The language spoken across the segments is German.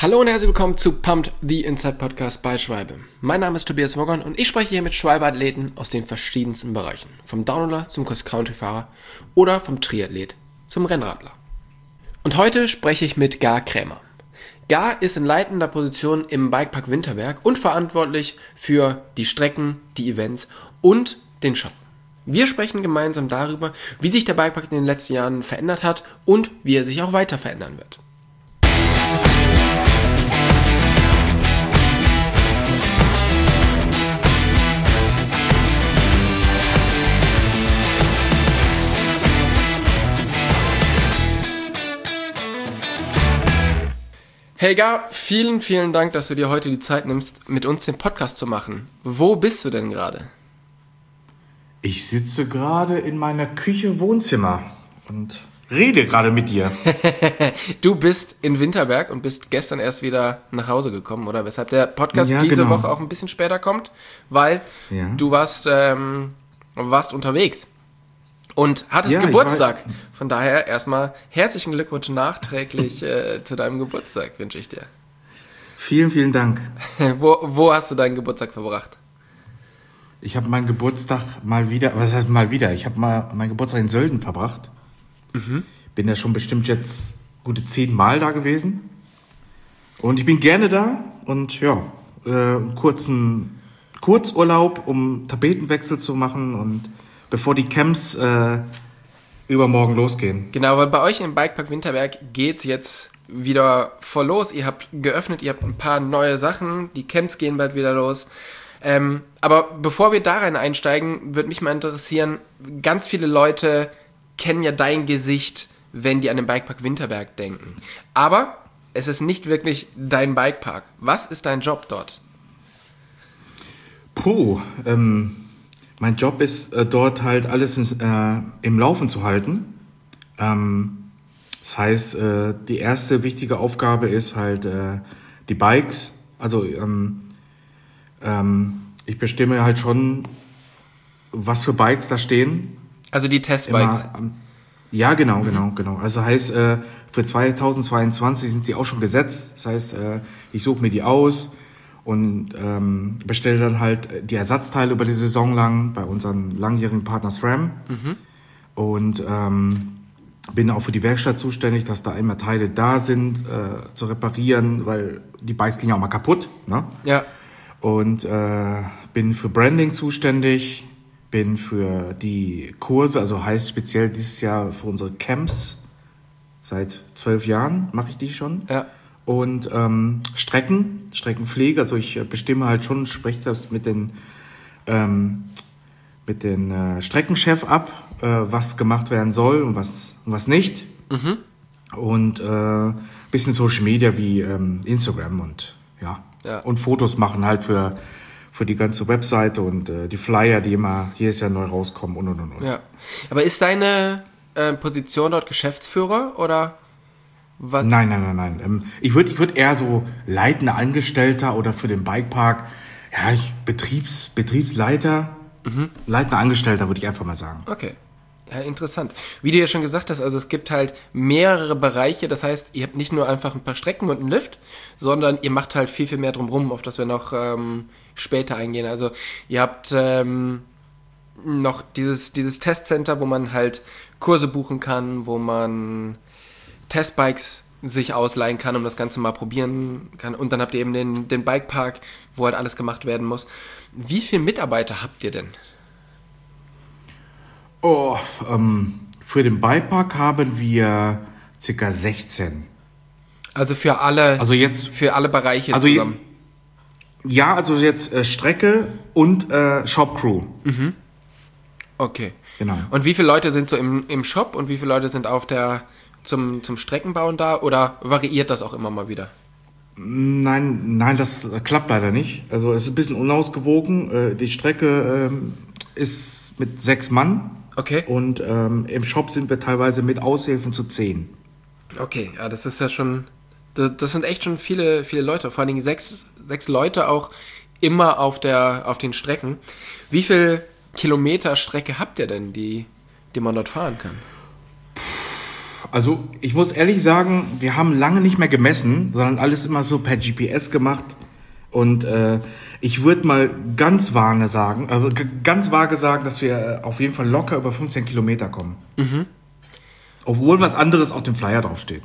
Hallo und herzlich willkommen zu Pumped, the Inside Podcast bei Schwalbe. Mein Name ist Tobias Woggon und ich spreche hier mit Schwalbe-Athleten aus den verschiedensten Bereichen. Vom Downhiller zum Cross-Country-Fahrer oder vom Triathlet zum Rennradler. Und heute spreche ich mit Gar Krämer. Gar ist in leitender Position im Bikepark Winterberg und verantwortlich für die Strecken, die Events und den Shop. Wir sprechen gemeinsam darüber, wie sich der Bikepark in den letzten Jahren verändert hat und wie er sich auch weiter verändern wird. Hey Gar, vielen Dank, dass du dir heute die Zeit nimmst, mit uns den Podcast zu machen. Wo bist du denn gerade? Ich sitze gerade in meiner Küche-Wohnzimmer und rede gerade mit dir. Du bist in Winterberg und bist gestern erst wieder nach Hause gekommen, oder? Weshalb der Podcast diese Woche auch ein bisschen später kommt, weil du warst unterwegs und hattest Geburtstag. Von daher erstmal herzlichen Glückwunsch nachträglich zu deinem Geburtstag, wünsche ich dir. Vielen Dank. Wo hast du deinen Geburtstag verbracht? Ich habe meinen Geburtstag mal wieder, was heißt mal wieder? Ich habe mal meinen Geburtstag in Sölden verbracht. Bin ja schon bestimmt jetzt gute 10 Mal da gewesen. Und ich bin gerne da und einen kurzen Kurzurlaub, um Tapetenwechsel zu machen und bevor die Camps übermorgen losgehen. Genau, weil bei euch im Bikepark Winterberg geht's jetzt wieder voll los. Ihr habt geöffnet, ihr habt ein paar neue Sachen, die Camps gehen bald wieder los. Aber bevor wir da rein einsteigen, würde mich mal interessieren, ganz viele Leute kennen ja dein Gesicht, wenn die an den Bikepark Winterberg denken. Aber es ist nicht wirklich dein Bikepark. Was ist dein Job dort? Mein Job ist dort halt alles im Laufen zu halten. Das heißt, die erste wichtige Aufgabe ist halt die Bikes. Also ich bestimme halt schon, was für Bikes da stehen. Also die Testbikes? Ja, genau. Also heißt, für 2022 sind sie auch schon gesetzt. Das heißt, ich suche mir die aus und bestelle dann halt die Ersatzteile über die Saison lang bei unserem langjährigen Partner SRAM. Und bin auch für die Werkstatt zuständig, dass da immer Teile da sind, zu reparieren, weil die Bikes gehen ja auch mal kaputt. Ne? Ja. Und bin für Branding zuständig, bin für die Kurse, also heißt speziell dieses Jahr für unsere Camps, seit 12 Jahren mache ich die schon. Ja. Und Streckenpflege, also ich bestimme halt schon, spreche das mit den Streckenchef ab, was gemacht werden soll und was nicht. Und bisschen Social Media wie Instagram und und Fotos machen halt für die ganze Webseite und die Flyer, die immer jedes Jahr neu rauskommen und. Ja. Aber ist deine Position dort Geschäftsführer oder was? Nein. Ich würd eher so leitender Angestellter oder für den Bikepark, Betriebsleiter, leitender Angestellter würde ich einfach mal sagen. Okay. Ja, interessant. Wie du ja schon gesagt hast, also es gibt halt mehrere Bereiche, das heißt, ihr habt nicht nur einfach ein paar Strecken und einen Lift, sondern ihr macht halt viel mehr drumherum, auf das wir noch später eingehen. Also ihr habt noch dieses Testcenter, wo man halt Kurse buchen kann, wo man Testbikes sich ausleihen kann, um das Ganze mal probieren kann. Und dann habt ihr eben den Bikepark, wo halt alles gemacht werden muss. Wie viele Mitarbeiter habt ihr denn? Für den Bikepark haben wir ca. 16. Also für alle Bereiche zusammen? Also jetzt Strecke und Shop-Crew. Okay. Genau. Und wie viele Leute sind so im Shop und wie viele Leute sind zum Streckenbauen da oder variiert das auch immer mal wieder? Nein, das klappt leider nicht. Also es ist ein bisschen unausgewogen. Die Strecke ist mit 6 Mann. Okay. Und im Shop sind wir teilweise mit Aushilfen zu 10. Okay, ja, das ist ja schon, das sind echt schon viele Leute, vor allen Dingen 6 Leute auch immer auf den Strecken. Wie viel Kilometer Strecke habt ihr denn, die man dort fahren kann? Also ich muss ehrlich sagen, wir haben lange nicht mehr gemessen, sondern alles immer so per GPS gemacht. Und ich würde mal ganz vage sagen, dass wir auf jeden Fall locker über 15 Kilometer kommen. Mhm. Obwohl was anderes auf dem Flyer draufsteht.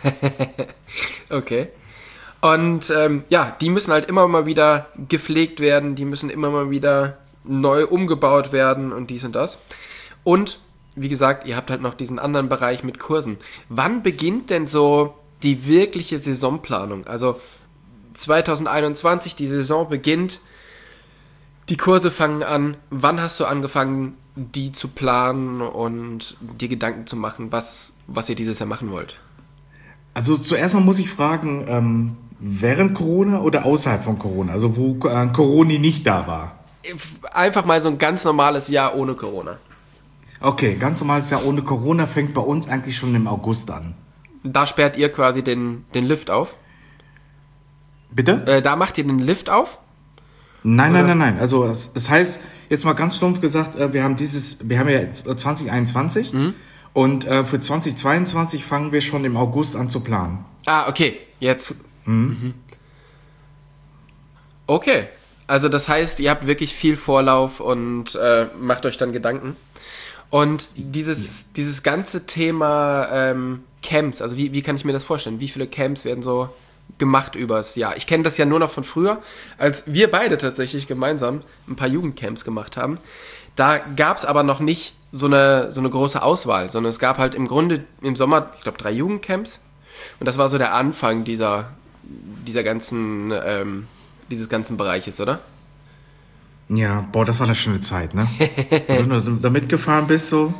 Okay. Und die müssen halt immer mal wieder gepflegt werden, die müssen immer mal wieder neu umgebaut werden und dies und das. Und wie gesagt, ihr habt halt noch diesen anderen Bereich mit Kursen. Wann beginnt denn so die wirkliche Saisonplanung? Also 2021, die Saison beginnt, die Kurse fangen an. Wann hast du angefangen, die zu planen und dir Gedanken zu machen, was ihr dieses Jahr machen wollt? Also zuerst mal muss ich fragen, während Corona oder außerhalb von Corona? Also wo Corona nicht da war? Einfach mal so ein ganz normales Jahr ohne Corona. Okay, ganz normales Jahr ohne Corona fängt bei uns eigentlich schon im August an. Da sperrt ihr quasi den Lift auf? Bitte? Da macht ihr den Lift auf? Nein. Also es heißt, jetzt mal ganz stumpf gesagt, wir haben ja jetzt 2021 und für 2022 fangen wir schon im August an zu planen. Ah, okay, jetzt. Mhm. Okay, also das heißt, ihr habt wirklich viel Vorlauf und macht euch dann Gedanken. Und dieses ganze Thema Camps, also wie kann ich mir das vorstellen? Wie viele Camps werden so gemacht übers Jahr? Ich kenne das ja nur noch von früher, als wir beide tatsächlich gemeinsam ein paar Jugendcamps gemacht haben. Da gab es aber noch nicht so eine große Auswahl, sondern es gab halt im Grunde im Sommer, ich glaube, 3 Jugendcamps. Und das war so der Anfang dieses ganzen Bereiches, oder? Ja, das war eine schöne Zeit, ne? Wenn du da mitgefahren bist, so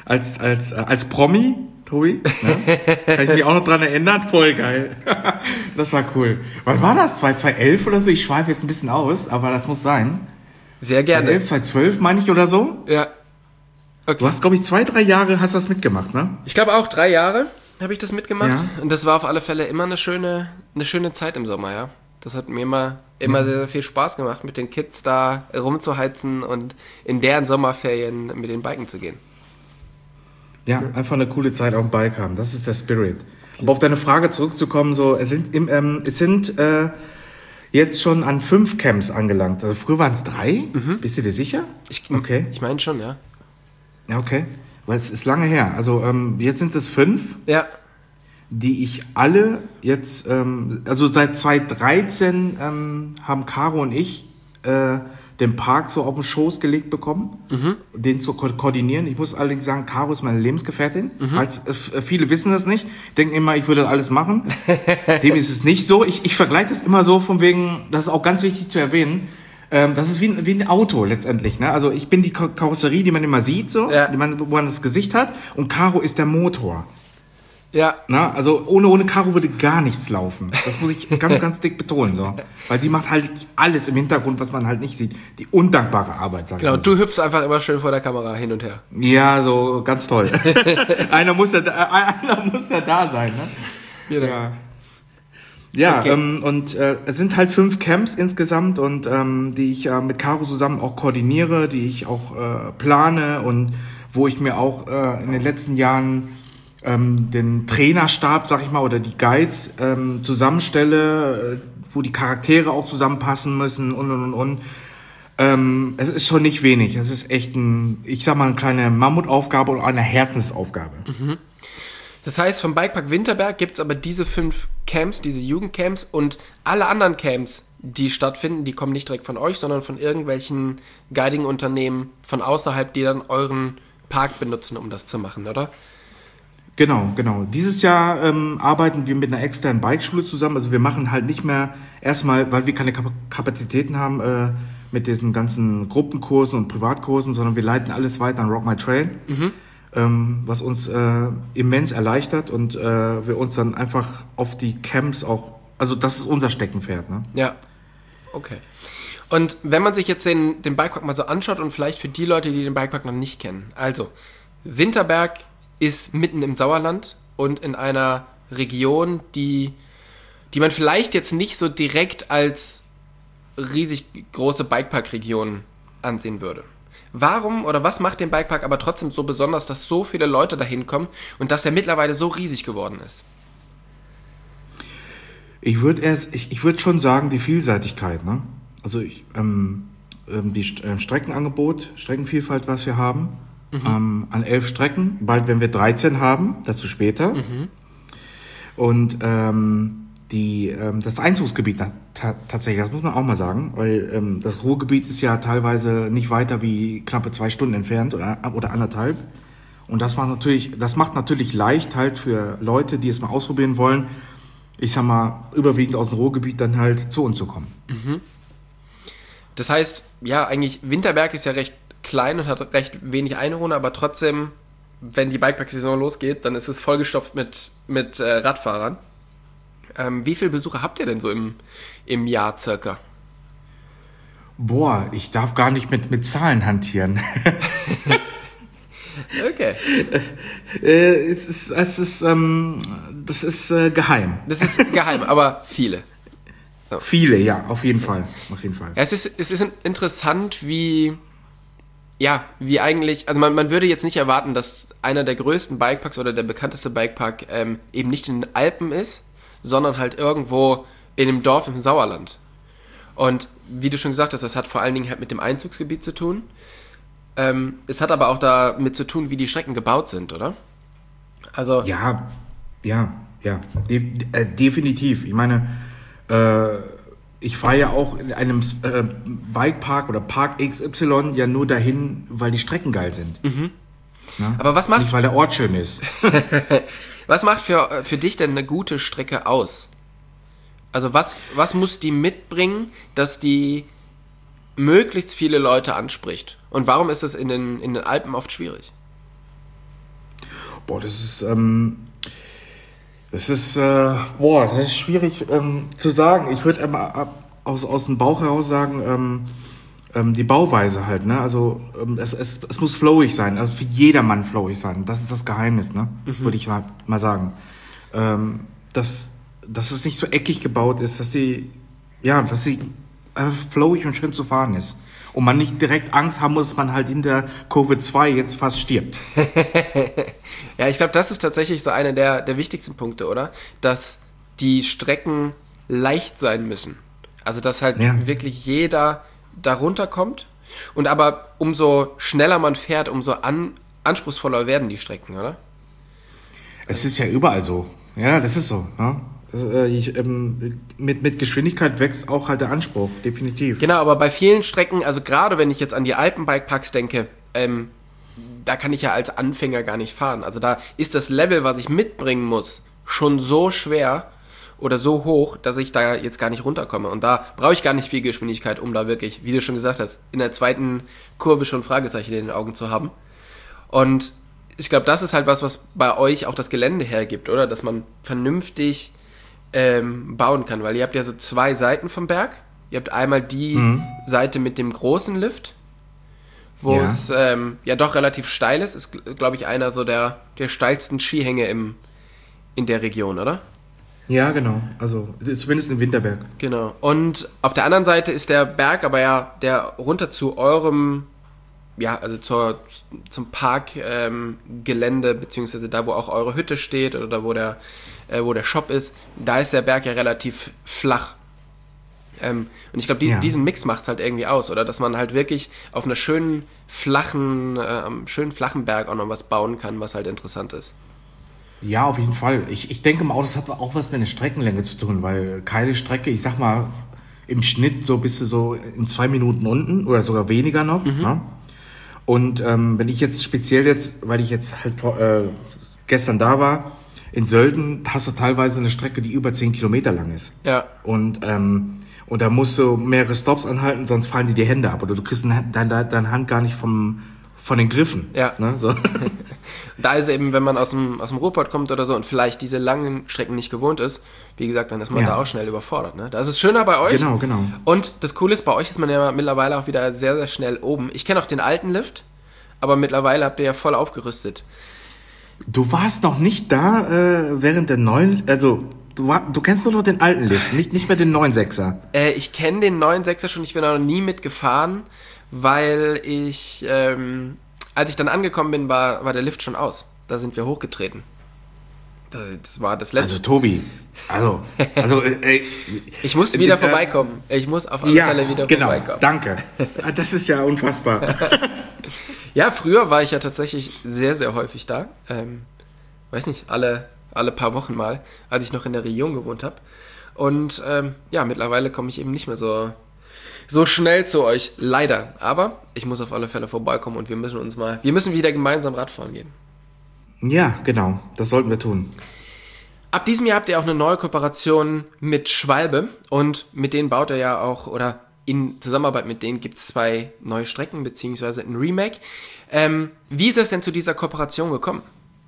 als Promi, Tobi, ne? Kann ich mich auch noch dran erinnern, voll geil. Das war cool. Was war das, 2011 oder so? Ich schweife jetzt ein bisschen aus, aber das muss sein. Sehr gerne. 2011, 2012 meine ich oder so? Ja. Okay. Du hast, glaube ich, 2-3 Jahre hast das mitgemacht, ne? Ich glaube auch 3 Jahre habe ich das mitgemacht. Ja. Und das war auf alle Fälle immer eine schöne Zeit im Sommer, ja. Das hat mir immer sehr, sehr viel Spaß gemacht, mit den Kids da rumzuheizen und in deren Sommerferien mit den Biken zu gehen. Ja, einfach eine coole Zeit auf dem Bike haben. Das ist der Spirit. Aber auf deine Frage zurückzukommen, so, es sind jetzt schon an 5 Camps angelangt. Also früher waren es 3. Bist du dir sicher? Okay. Ich meine schon, ja. Ja, okay. Weil es ist lange her. Also jetzt sind es 5. Ja. Die ich alle jetzt, also seit 2013 haben Caro und ich den Park so auf den Schoß gelegt bekommen, den zu koordinieren. Ich muss allerdings sagen, Caro ist meine Lebensgefährtin. Viele wissen das nicht, denken immer, ich würde das alles machen. Dem ist es nicht so. Ich vergleiche das immer so von wegen, das ist auch ganz wichtig zu erwähnen, das ist wie ein Auto letztendlich. Ne? Also ich bin die Karosserie, die man immer sieht, so, ja. Wo man das Gesicht hat, und Caro ist der Motor. Ja. Na, also ohne Caro würde gar nichts laufen. Das muss ich ganz, ganz dick betonen. So. Weil sie macht halt alles im Hintergrund, was man halt nicht sieht. Die undankbare Arbeit, sag ich mal. Genau, du hüpfst einfach immer schön vor der Kamera hin und her. Ja, so ganz toll. einer muss ja da sein. Ne? Genau. Ja, okay. Es sind halt 5 Camps insgesamt, und die ich mit Caro zusammen auch koordiniere, die ich auch plane, und wo ich mir auch in den letzten Jahren den Trainerstab, sag ich mal, oder die Guides zusammenstelle, wo die Charaktere auch zusammenpassen müssen und. Es ist schon nicht wenig. Es ist echt eine kleine Mammutaufgabe oder eine Herzensaufgabe. Mhm. Das heißt, vom Bikepark Winterberg gibt's aber diese 5 Camps, diese Jugendcamps, und alle anderen Camps, die stattfinden, die kommen nicht direkt von euch, sondern von irgendwelchen Guiding-Unternehmen von außerhalb, die dann euren Park benutzen, um das zu machen, oder? Genau. Dieses Jahr arbeiten wir mit einer externen Bikeschule zusammen. Also wir machen halt nicht mehr erstmal, weil wir keine Kapazitäten haben mit diesen ganzen Gruppenkursen und Privatkursen, sondern wir leiten alles weiter an Rock My Trail, was uns immens erleichtert, und wir uns dann einfach auf die Camps auch, also das ist unser Steckenpferd. Ne? Ja, okay. Und wenn man sich jetzt den Bikepark mal so anschaut, und vielleicht für die Leute, die den Bikepark noch nicht kennen, also Winterberg ist mitten im Sauerland und in einer Region, die man vielleicht jetzt nicht so direkt als riesig große Bikepark-Region ansehen würde. warum oder was macht den Bikepark aber trotzdem so besonders, dass so viele Leute dahin kommen und dass der mittlerweile so riesig geworden ist? Ich würde schon sagen, die Vielseitigkeit, ne? Also Streckenvielfalt, was wir haben, an 11 Strecken, bald werden wir 13 haben, dazu später. Und das Einzugsgebiet tatsächlich, das muss man auch mal sagen, weil das Ruhrgebiet ist ja teilweise nicht weiter wie knappe 2 Stunden entfernt oder 1,5. Und das macht natürlich leicht halt für Leute, die es mal ausprobieren wollen, ich sag mal, überwiegend aus dem Ruhrgebiet dann halt zu uns zu kommen. Das heißt, ja, eigentlich Winterberg ist ja recht klein und hat recht wenig Einwohner, aber trotzdem, wenn die Bikepark-Saison losgeht, dann ist es vollgestopft mit Radfahrern. Wie viele Besucher habt ihr denn so im Jahr circa? Boah, ich darf gar nicht mit Zahlen hantieren. Okay. Das ist geheim. Das ist geheim, aber viele. So. Viele, ja, auf jeden Fall. Ja, es ist interessant, wie eigentlich, also man würde jetzt nicht erwarten, dass einer der größten Bikeparks oder der bekannteste Bikepark eben nicht in den Alpen ist, sondern halt irgendwo in einem Dorf im Sauerland. Und wie du schon gesagt hast, das hat vor allen Dingen halt mit dem Einzugsgebiet zu tun. Es hat aber auch damit zu tun, wie die Strecken gebaut sind, oder? Also Ja, definitiv. Ich meine, ich fahre ja auch in einem Bikepark oder Park XY ja nur dahin, weil die Strecken geil sind. Na? Aber was macht... Nicht, weil der Ort schön ist. Was macht für dich denn eine gute Strecke aus? Also was muss die mitbringen, dass die möglichst viele Leute anspricht? Und warum ist das in den Alpen oft schwierig? Boah, das ist schwierig zu sagen. Ich würde immer aus dem Bauch heraus sagen, die Bauweise halt, ne? Also es muss flowig sein, also für jedermann flowig sein. Das ist das Geheimnis, ne? Würde ich mal sagen. Dass es nicht so eckig gebaut ist, dass sie flowig und schön zu fahren ist. Und man nicht direkt Angst haben muss, dass man halt in der Kurve 2 jetzt fast stirbt. Ja, ich glaube, das ist tatsächlich so einer der wichtigsten Punkte, oder? Dass die Strecken leicht sein müssen. Also, dass halt wirklich jeder da runterkommt. Und aber umso schneller man fährt, umso anspruchsvoller werden die Strecken, oder? Es ist ja überall so. Ja, das ist so. Ja? Mit Geschwindigkeit wächst auch halt der Anspruch, definitiv. Genau, aber bei vielen Strecken, also gerade wenn ich jetzt an die Alpenbikeparks denke, da kann ich ja als Anfänger gar nicht fahren. Also da ist das Level, was ich mitbringen muss, schon so schwer oder so hoch, dass ich da jetzt gar nicht runterkomme. Und da brauche ich gar nicht viel Geschwindigkeit, um da wirklich, wie du schon gesagt hast, in der zweiten Kurve schon Fragezeichen in den Augen zu haben. Und ich glaube, das ist halt was bei euch auch das Gelände hergibt, oder? Dass man vernünftig bauen kann, weil ihr habt ja so 2 Seiten vom Berg. Ihr habt einmal die Seite mit dem großen Lift, wo es doch relativ steil ist. Ist, glaube ich, einer so der steilsten Skihänge in der Region, oder? Ja, genau. Also zumindest in Winterberg. Genau. Und auf der anderen Seite ist der Berg aber ja der runter zu eurem, zum Parkgelände, beziehungsweise da, wo auch eure Hütte steht oder da, wo der Shop ist, da ist der Berg ja relativ flach. Und ich glaube, diesen Mix macht es halt irgendwie aus, oder? Dass man halt wirklich auf einer schönen flachen Berg auch noch was bauen kann, was halt interessant ist. Ja, auf jeden Fall. Ich denke mal, das hat auch was mit der Streckenlänge zu tun, weil keine Strecke, ich sag mal, im Schnitt so bist du so in 2 Minuten unten oder sogar weniger noch. Ne? Und wenn ich jetzt speziell weil ich jetzt halt gestern da war, in Sölden hast du teilweise eine Strecke, die über 10 Kilometer lang ist. Ja. Und da musst du mehrere Stops anhalten, sonst fallen dir die Hände ab. Oder du kriegst deine Hand gar nicht von den Griffen. Ja. Ne? So. Da ist eben, wenn man aus dem Ruhrpott kommt oder so und vielleicht diese langen Strecken nicht gewohnt ist, wie gesagt, dann ist man da auch schnell überfordert. Ne? Das ist schöner bei euch. Genau. Und das Coole ist, bei euch ist man ja mittlerweile auch wieder sehr, sehr schnell oben. Ich kenne auch den alten Lift, aber mittlerweile habt ihr ja voll aufgerüstet. Du warst noch nicht da während der neuen, also du kennst nur noch den alten Lift, nicht mehr den 9.6er. Ich kenne den 9.6er schon, ich bin noch nie mitgefahren, weil ich, als ich dann angekommen bin, war der Lift schon aus. Da sind wir hochgetreten. Das war das letzte. Also Tobi, ich muss wieder vorbeikommen. Ich muss auf alle Fälle wieder vorbeikommen. Danke. Das ist ja unfassbar. Ja, früher war ich ja tatsächlich sehr, sehr häufig da. Weiß nicht, alle paar Wochen mal, als ich noch in der Region gewohnt habe. Und mittlerweile komme ich eben nicht mehr so schnell zu euch, leider. Aber ich muss auf alle Fälle vorbeikommen und wir müssen wieder gemeinsam Radfahren gehen. Ja, genau, das sollten wir tun. Ab diesem Jahr habt ihr auch eine neue Kooperation mit Schwalbe und mit denen baut er ja auch, oder in Zusammenarbeit mit denen gibt es 2 neue Strecken, beziehungsweise ein Remake. Wie ist es denn zu dieser Kooperation gekommen?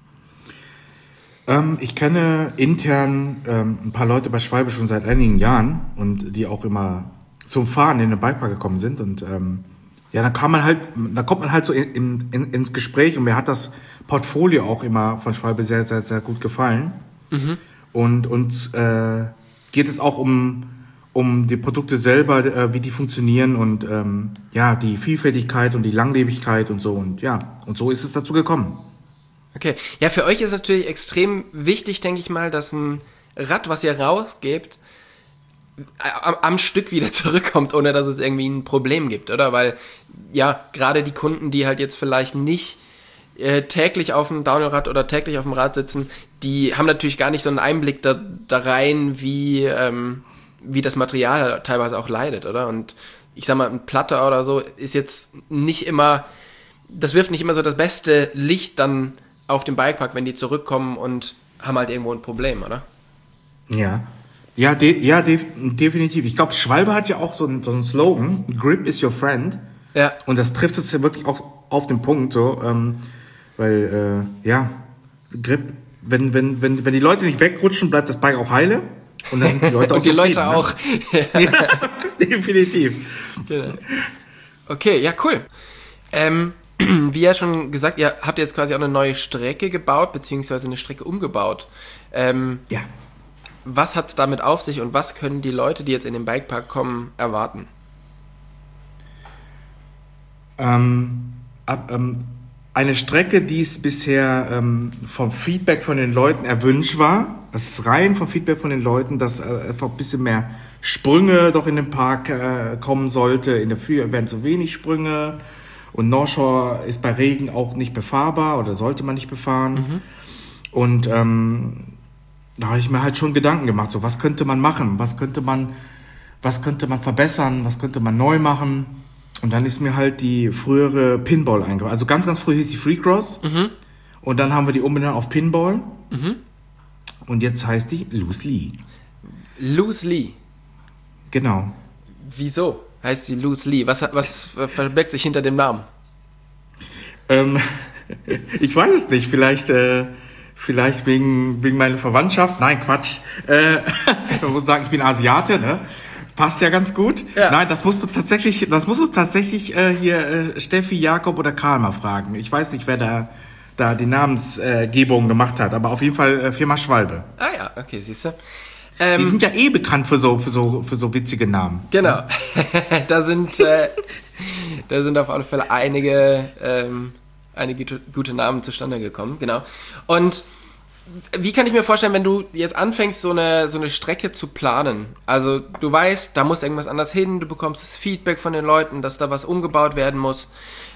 Ich kenne intern ein paar Leute bei Schwalbe schon seit einigen Jahren und die auch immer zum Fahren in den Bikepark gekommen sind und dann kommt man halt so ins Gespräch und mir hat das Portfolio auch immer von Schwalbe sehr, sehr, sehr gut gefallen. Mhm. Und uns geht es auch um die Produkte selber, wie die funktionieren und die Vielfältigkeit und die Langlebigkeit und so und so ist es dazu gekommen. Okay, ja, für euch ist natürlich extrem wichtig, denke ich mal, dass ein Rad, was ihr rausgebt, am Stück wieder zurückkommt, ohne dass es irgendwie ein Problem gibt, oder? Weil, ja, gerade die Kunden, die halt jetzt vielleicht nicht täglich auf dem Downhill-Rad oder täglich auf dem Rad sitzen, die haben natürlich gar nicht so einen Einblick da rein, wie das Material teilweise auch leidet, oder? Und ich sag mal, ein Platte oder so ist jetzt nicht immer, das wirft nicht immer so das beste Licht dann auf den Bikepark, wenn die zurückkommen und haben halt irgendwo ein Problem, oder? Ja, definitiv. Ich glaube, Schwalbe hat ja auch so einen Slogan, Grip is your friend. Ja. Und das trifft es ja wirklich auch auf den Punkt, so, weil, Grip, wenn die Leute nicht wegrutschen, bleibt das Bike auch heile. Und dann sind die Leute auch und die Leute auch. Ne? Ja, definitiv. Genau. Okay, ja, cool. Wie ja schon gesagt, ihr habt jetzt quasi auch eine neue Strecke gebaut, beziehungsweise eine Strecke umgebaut. Ja. Was hat es damit auf sich und was können die Leute, die jetzt in den Bikepark kommen, erwarten? Eine Strecke, die es bisher vom Feedback von den Leuten erwünscht war. Es ist rein vom Feedback von den Leuten, dass einfach ein bisschen mehr Sprünge doch in den Park kommen sollte. In der Früh werden zu wenig Sprünge. Und North Shore ist bei Regen auch nicht befahrbar oder sollte man nicht befahren. Mhm. Und da habe ich mir halt schon Gedanken gemacht, so was könnte man machen, was könnte man verbessern, was könnte man neu machen. Und dann ist mir halt die frühere Pinball eingefallen. Also ganz, ganz früh hieß die Freecross. Mhm. Und dann haben wir die umbenannt auf Pinball. Mhm. Und jetzt heißt die Loose Lee. Loose Lee? Genau. Wieso heißt sie Loose Lee? Was verbirgt sich hinter dem Namen? Ich weiß es nicht. Vielleicht wegen meiner Verwandtschaft. Nein, Quatsch. Man muss sagen, ich bin Asiate, ne? Passt ja ganz gut. Ja. Nein, das musst du tatsächlich hier Steffi, Jakob oder Karl mal fragen. Ich weiß nicht, wer da die Namensgebung gemacht hat, aber auf jeden Fall Firma Schwalbe. Ah ja, okay, siehst du. Die sind ja bekannt für so witzige Namen. Genau. Da sind auf alle Fälle einige gute Namen zustande gekommen, genau. Und wie kann ich mir vorstellen, wenn du jetzt anfängst, so eine Strecke zu planen? Also du weißt, da muss irgendwas anders hin, du bekommst das Feedback von den Leuten, dass da was umgebaut werden muss.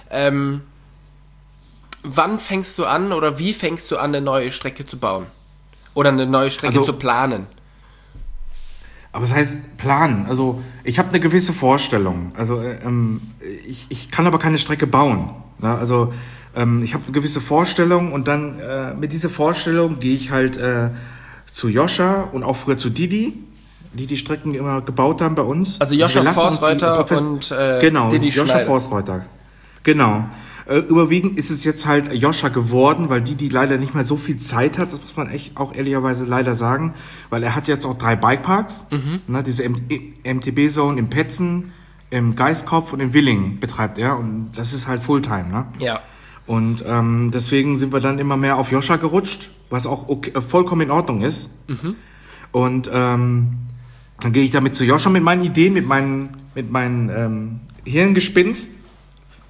Wann fängst du an oder wie fängst du an, eine neue Strecke zu bauen? Oder eine neue Strecke zu planen? Aber es heißt planen. Also ich habe eine gewisse Vorstellung. Also ich kann aber keine Strecke bauen. Ne? Also ich habe eine gewisse Vorstellung und dann mit dieser Vorstellung gehe ich halt zu Joscha und auch früher zu Didi, die Strecken immer gebaut haben bei uns. Also Joscha Forstreuter und genau, Didi Joscha Schneider. Forstreuter. Genau. Überwiegend ist es jetzt halt Joscha geworden, weil die leider nicht mehr so viel Zeit hat, das muss man echt auch ehrlicherweise leider sagen, weil er hat jetzt auch 3 Bikeparks, ne, diese MTB-Zone in Petzen, im Geiskopf und in Willingen betreibt er und das ist halt Fulltime, ne? Ja. Und deswegen sind wir dann immer mehr auf Joscha gerutscht, was auch vollkommen in Ordnung ist. Mhm. Und dann gehe ich damit zu Joscha mit meinen Ideen, mit meinen Hirngespinst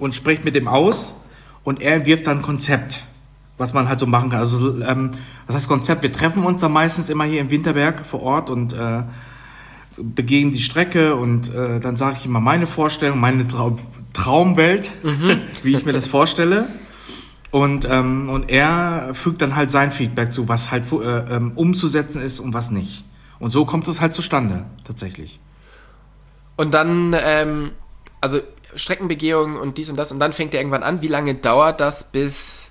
und spreche mit dem aus und er wirft dann ein Konzept, was man halt so machen kann. Also was heißt Konzept? Wir treffen uns dann meistens immer hier im Winterberg vor Ort und begehen die Strecke und dann sage ich immer meine Vorstellung, meine Traumwelt, wie ich mir das vorstelle. Und er fügt dann halt sein Feedback zu, was halt umzusetzen ist und was nicht. Und so kommt es halt zustande, tatsächlich. Und dann, also Streckenbegehung und dies und das, und dann fängt er irgendwann an. Wie lange dauert das, bis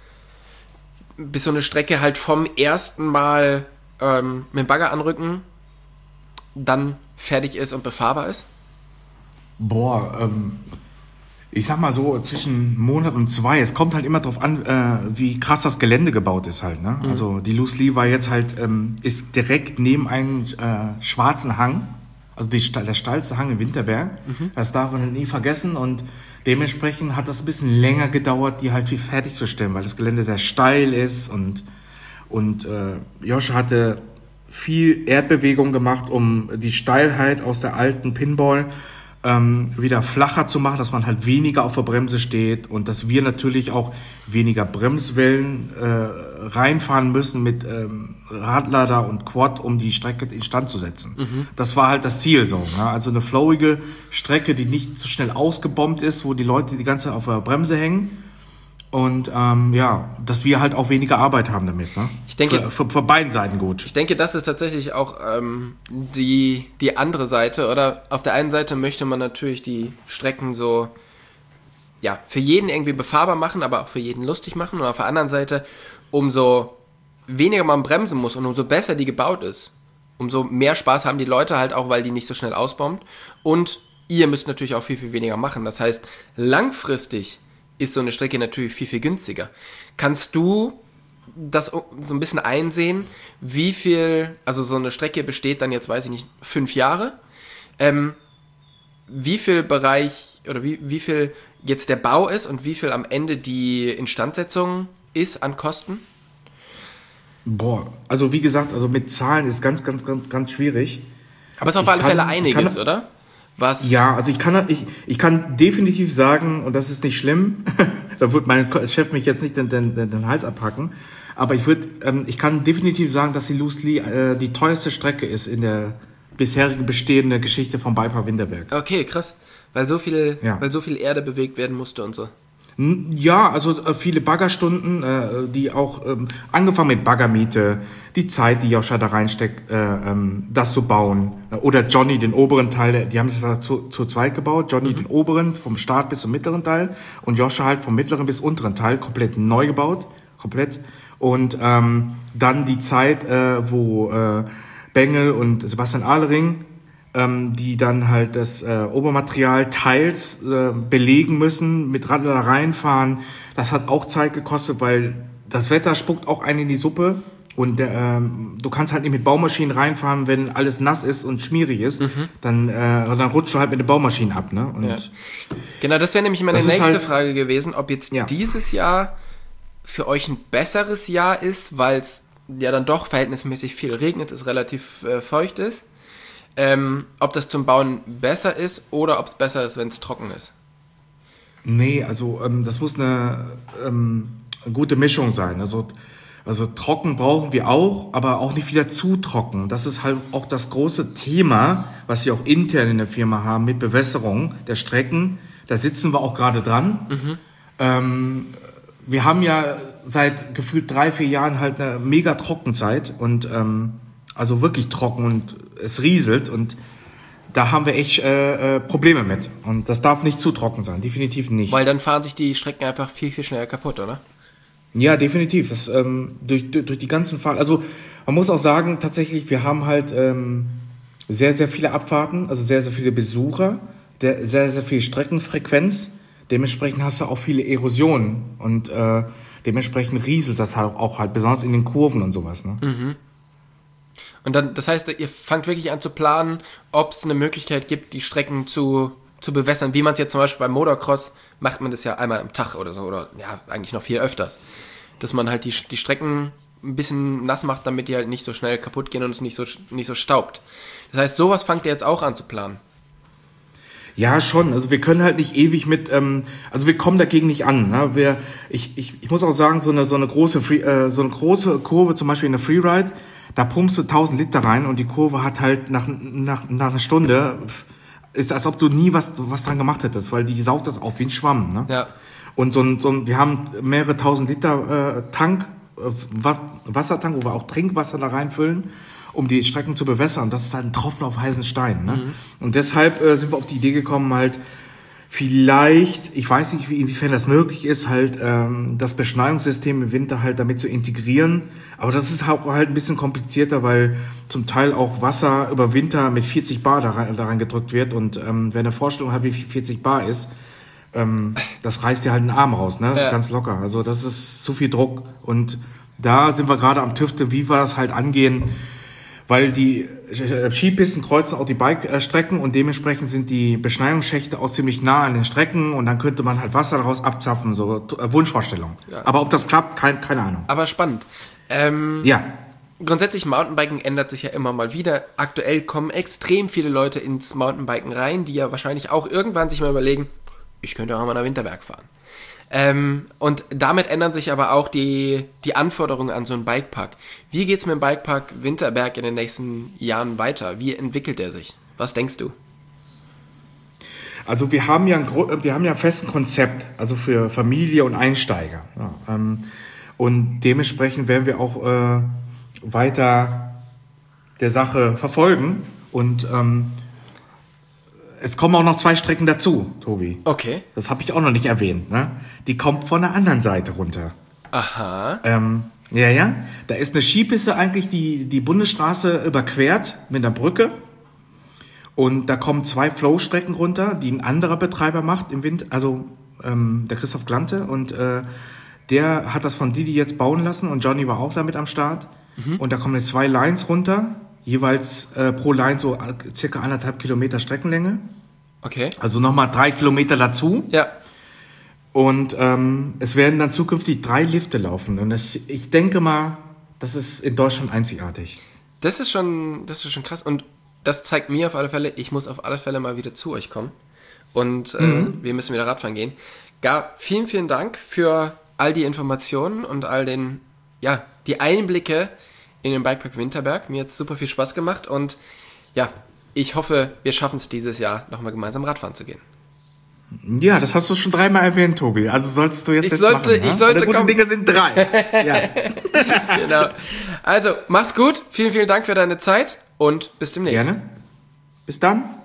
so eine Strecke halt vom ersten Mal mit dem Bagger anrücken dann fertig ist und befahrbar ist? Boah, ich sag mal so, zwischen einem Monat und 2. Es kommt halt immer drauf an, wie krass das Gelände gebaut ist halt. Ne? Also die Loose Lee war jetzt halt, ist direkt neben einem schwarzen Hang. Also der steilste Hang im Winterberg. Das darf man nie vergessen. Und dementsprechend hat das ein bisschen länger gedauert, die halt viel fertigzustellen, weil das Gelände sehr steil ist. Und Josh hatte viel Erdbewegung gemacht, um die Steilheit aus der alten Pinball wieder flacher zu machen, dass man halt weniger auf der Bremse steht und dass wir natürlich auch weniger Bremswellen reinfahren müssen mit Radlader und Quad, um die Strecke instand zu setzen. Das war halt das Ziel so. Ja? Also eine flowige Strecke, die nicht so schnell ausgebombt ist, wo die Leute die ganze Zeit auf der Bremse hängen. Und dass wir halt auch weniger Arbeit haben damit. Ne? Ich denke, für beiden Seiten gut. Ich denke, das ist tatsächlich auch die andere Seite. Oder auf der einen Seite möchte man natürlich die Strecken so für jeden irgendwie befahrbar machen, aber auch für jeden lustig machen. Und auf der anderen Seite, umso weniger man bremsen muss und umso besser die gebaut ist, umso mehr Spaß haben die Leute halt auch, weil die nicht so schnell ausbombt. Und ihr müsst natürlich auch viel, viel weniger machen. Das heißt, langfristig ist so eine Strecke natürlich viel, viel günstiger. Kannst du das so ein bisschen einsehen, wie viel, also so eine Strecke besteht dann jetzt, weiß ich nicht, 5 Jahre, wie viel Bereich oder wie viel jetzt der Bau ist und wie viel am Ende die Instandsetzung ist an Kosten? Boah, also wie gesagt, also mit Zahlen ist ganz, ganz, ganz, ganz schwierig. Aber es ist auf alle Fälle einiges, oder? Was? Ja, also ich kann definitiv sagen, und das ist nicht schlimm, da wird mein Chef mich jetzt nicht den Hals abhacken, aber ich kann definitiv sagen, dass die Loose Lee die teuerste Strecke ist in der bisherigen bestehenden Geschichte vom Bikepark Winterberg. Okay, krass. Weil so viel Erde bewegt werden musste und so. Ja, also viele Baggerstunden, die auch angefangen mit Baggermiete, die Zeit, die Joscha da reinsteckt, das zu bauen. Oder Johnny, den oberen Teil, die haben es zu zweit gebaut. Johnny den oberen, vom Start bis zum mittleren Teil. Und Joscha halt vom mittleren bis unteren Teil, komplett neu gebaut. Komplett. Und dann die Zeit, wo Bengel und Sebastian Ahlering die dann halt das Obermaterial teils belegen müssen, mit Radler reinfahren. Das hat auch Zeit gekostet, weil das Wetter spuckt auch einen in die Suppe und du kannst halt nicht mit Baumaschinen reinfahren, wenn alles nass ist und schmierig ist, dann rutscht du halt mit den Baumaschinen ab. Ne? Und genau, das wäre nämlich meine nächste Frage gewesen, ob jetzt dieses Jahr für euch ein besseres Jahr ist, weil es ja dann doch verhältnismäßig viel regnet, es relativ feucht ist. Ob das zum Bauen besser ist oder ob es besser ist, wenn es trocken ist? Nee, also das muss eine gute Mischung sein. Also trocken brauchen wir auch, aber auch nicht wieder zu trocken. Das ist halt auch das große Thema, was wir auch intern in der Firma haben mit Bewässerung der Strecken. Da sitzen wir auch gerade dran. Wir haben ja seit gefühlt 3-4 Jahren halt eine mega Trockenzeit und also wirklich trocken und es rieselt und da haben wir echt Probleme mit. Und das darf nicht zu trocken sein, definitiv nicht. Weil dann fahren sich die Strecken einfach viel, viel schneller kaputt, oder? Ja, definitiv. Das, durch die ganzen Fahrten. Also man muss auch sagen, tatsächlich, wir haben halt sehr, sehr viele Abfahrten, also sehr, sehr viele Besucher, sehr, sehr viel Streckenfrequenz. Dementsprechend hast du auch viele Erosionen und dementsprechend rieselt das halt auch halt, besonders in den Kurven und sowas. Ne? Und dann, das heißt, ihr fangt wirklich an zu planen, ob es eine Möglichkeit gibt, die Strecken zu bewässern. Wie man es jetzt zum Beispiel beim Motocross macht, man das ja einmal am Tag oder so, oder ja, eigentlich noch viel öfters. Dass man halt die Strecken ein bisschen nass macht, damit die halt nicht so schnell kaputt gehen und es nicht so staubt. Das heißt, sowas fangt ihr jetzt auch an zu planen. Ja, schon. Also wir können halt nicht ewig mit, also wir kommen dagegen nicht an. Ne? Ich muss auch sagen, so eine große Kurve, zum Beispiel in der Freeride, da pumpst du 1000 Liter rein und die Kurve hat halt nach einer Stunde, ist als ob du nie was dran gemacht hättest, weil die saugt das auf wie ein Schwamm. Ne? Ja. Und wir haben mehrere 1000 Liter Wassertank, wo wir auch Trinkwasser da reinfüllen, um die Strecken zu bewässern. Das ist halt ein Tropfen auf heißen Stein. Ne? Und deshalb sind wir auf die Idee gekommen, halt vielleicht, ich weiß nicht, inwiefern das möglich ist, halt das Beschneiungssystem im Winter halt damit zu integrieren. Aber das ist auch halt ein bisschen komplizierter, weil zum Teil auch Wasser über Winter mit 40 Bar da rein gedrückt wird. Und wer eine Vorstellung hat, wie viel 40 Bar ist, das reißt dir halt den Arm raus, ne? Ja. Ganz locker. Also das ist zu viel Druck. Und da sind wir gerade am Tüfteln, wie wir das halt angehen, weil die Skipisten kreuzen auch die Bike-Strecken und dementsprechend sind die Beschneiungsschächte auch ziemlich nah an den Strecken und dann könnte man halt Wasser daraus abzapfen, so Wunschvorstellung. Ja. Aber ob das klappt, keine Ahnung. Aber spannend. Ja. Grundsätzlich, Mountainbiken ändert sich ja immer mal wieder. Aktuell kommen extrem viele Leute ins Mountainbiken rein, die ja wahrscheinlich auch irgendwann sich mal überlegen, ich könnte auch mal nach Winterberg fahren. Und damit ändern sich aber auch die Anforderungen an so einen Bikepark. Wie geht's mit dem Bikepark Winterberg in den nächsten Jahren weiter? Wie entwickelt er sich? Was denkst du? Also wir haben ja ein festes Konzept, also für Familie und Einsteiger. Ja, und dementsprechend werden wir auch weiter der Sache verfolgen. Und es kommen auch noch 2 Strecken dazu, Tobi. Okay. Das habe ich auch noch nicht erwähnt. Ne? Die kommt von der anderen Seite runter. Aha. Ja. Da ist eine Skipiste eigentlich, die Bundesstraße überquert mit einer Brücke. Und da kommen 2 Flow-Strecken runter, die ein anderer Betreiber macht im Winter. Also der Christoph Glante. Und der hat das von Didi jetzt bauen lassen. Und Johnny war auch damit am Start. Und da kommen jetzt 2 Lines runter. Jeweils pro Line so circa 1,5 Kilometer Streckenlänge. Okay. Also nochmal 3 Kilometer dazu. Ja. Und es werden dann zukünftig 3 Lifte laufen. Und ich denke mal, das ist in Deutschland einzigartig. Das ist schon krass. Und das zeigt mir auf alle Fälle, ich muss auf alle Fälle mal wieder zu euch kommen. Und wir müssen wieder Radfahren gehen. Gar vielen, vielen Dank für all die Informationen und all die Einblicke in den Bikepark Winterberg. Mir hat es super viel Spaß gemacht und ja, ich hoffe, wir schaffen es dieses Jahr nochmal gemeinsam Radfahren zu gehen. Ja, das hast du schon 3-mal erwähnt, Tobi. Also solltest du jetzt machen. Ich sollte gute Dinge sind 3. Ja. Genau. Also, mach's gut. Vielen, vielen Dank für deine Zeit und bis demnächst. Gerne. Bis dann.